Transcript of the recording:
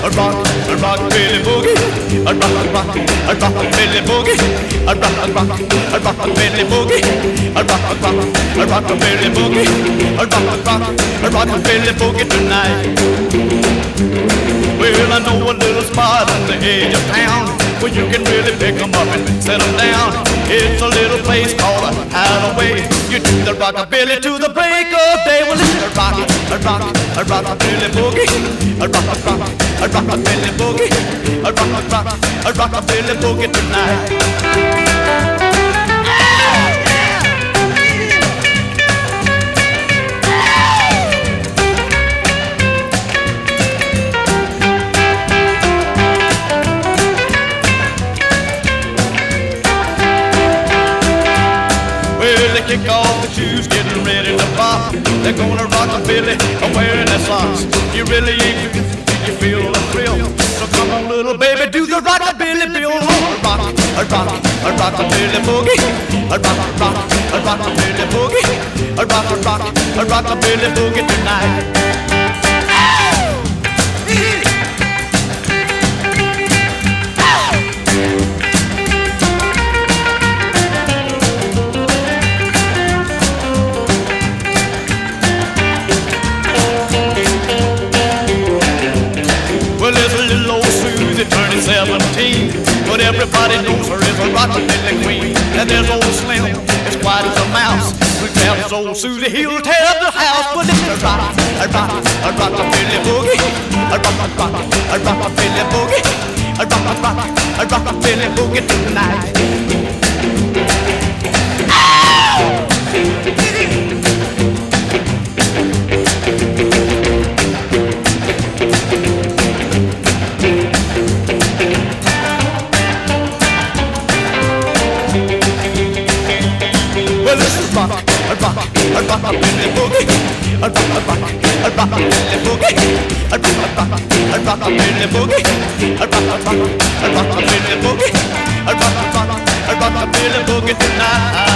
a rockabilly boogie, a rockabilly boogie, a rockabilly boogie, a rockabilly boogie, a rockabilly boogie tonight. Well, I know a little spot on the edge of town where you can really pick 'em up and set 'em down. It's a little place called a Hideaway. You do the rockabilly to the break of day. Well, it's a rockabilly boogie, a rockabilly boogie, a rockabilly boogie tonight. Kick off the shoes, getting ready to pop. They're gonna rockabilly, wearing their socks. You really ain't, you feel the thrill. So come on, little baby, do the rockabilly bill. A rockabilly boogie, a rockabilly boogie, a rockabilly boogie tonight. Turning 17, but everybody knows her as a rockabilly queen. And there's old Slim, as quiet as a mouse. We tells old Susie he'll tear the house, but it's a rockabilly boogie, a rockabilly boogie, a rockabilly boogie tonight. A rockabilly boogie, a rockabilly boogie, a rockabilly boogie, a rockabilly boogie, a rockabilly boogie tonight.